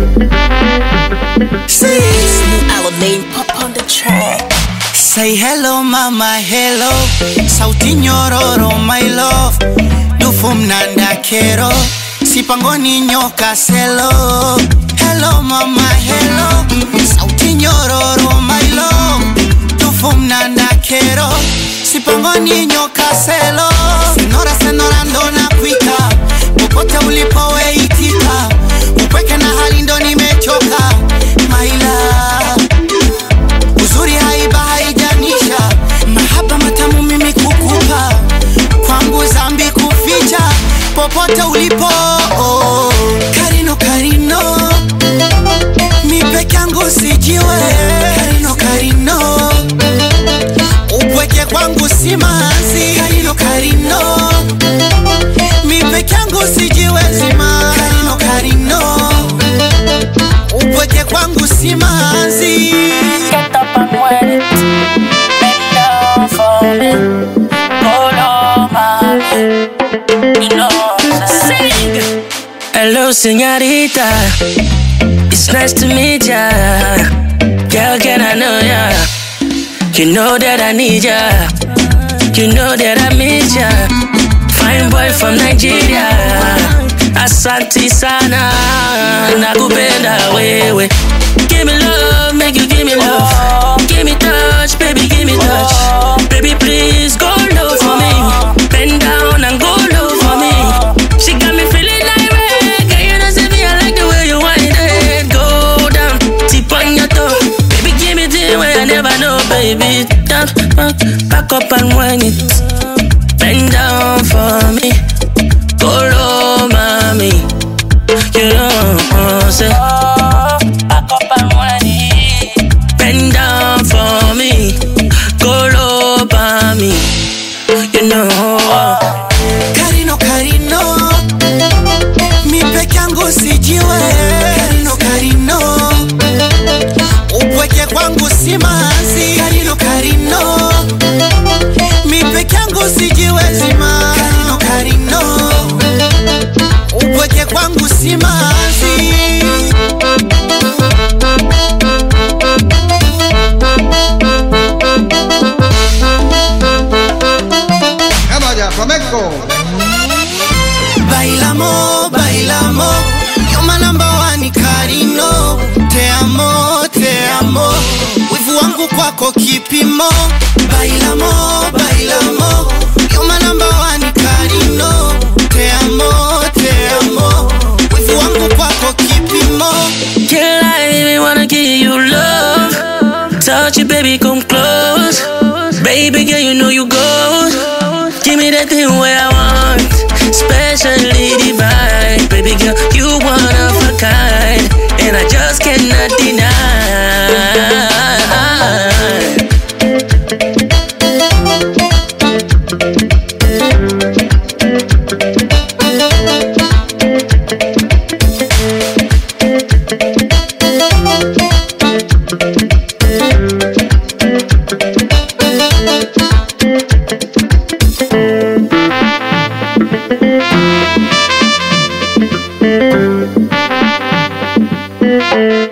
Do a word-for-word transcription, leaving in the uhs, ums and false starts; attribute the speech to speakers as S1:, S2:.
S1: See, Smooth Alamein pop on the track.
S2: Say hello mama, hello. Sauti nyororo my love. Dufu mnanda kero. Sipangoni nyoka selo. Hello mama, hello. Sauti nyororo my love. Dufu mnanda kero. Sipangoni nyoka selo. Senora senora ndo na kuita. Popote ulipo we itika. Upweke na hali ndo nimechoka. My love. Uzuri haiba haijanisha. Mahaba matamu mimi kukupa. Kwangu zambi kuficha. Popote ulipo oh. Karino karino. Mi peke yangu sijiwe. Karino karino. Upweke kwangu simanzi. Karino karino. Mi peke yangu sijiwe zima. Karino karino. Upweke kwangu simanzi.
S1: Get up and wet it. Bend down for me. Go low, mommy. You know sing.
S3: Hello, señorita. It's nice to meet ya. Girl, can I know ya? You know that I need ya. You know that I miss ya. Fine boy from Nigeria. Asante sana. Nakupenda wewe. Give me love, make you give me love. Give me touch, baby, give me touch. Baby, please go low for me. Bend down and go low for me. She got me feeling like red. Girl, you know, see me, I like the way you wind it. Go down, tip on your toe. Baby, give me the way I never know, baby. Down, back, back up and wind it. Bend down for me. Go low, mommy. You know, say.
S1: Back up and wind it.
S3: Bend down for me. Go low, mommy. You know.
S2: Karino karino. Mi peke yangu sijiwe. Karino karino. Upweke kwangu simanzi. Karino karino. Mi peke yangu sijiwe zima. Karino karino. Upweke kwangu simanzi.
S4: Flamenco.
S2: Bailamo, bailamo. You're my number one, Karino. Te amo, te amo. Wivu wangu kwako kipimo. Bailamo, bailamo. You're my number one, Karino. Te amo, te amo. Wivu wangu kwako kipimo.
S3: Can't lie, baby, wanna give you love. Touch you, baby, come close. Baby girl, you know you go. Give me that thing where I want, specially divine. Baby girl, you one of a kind, and I just cannot deny.
S1: Thank you.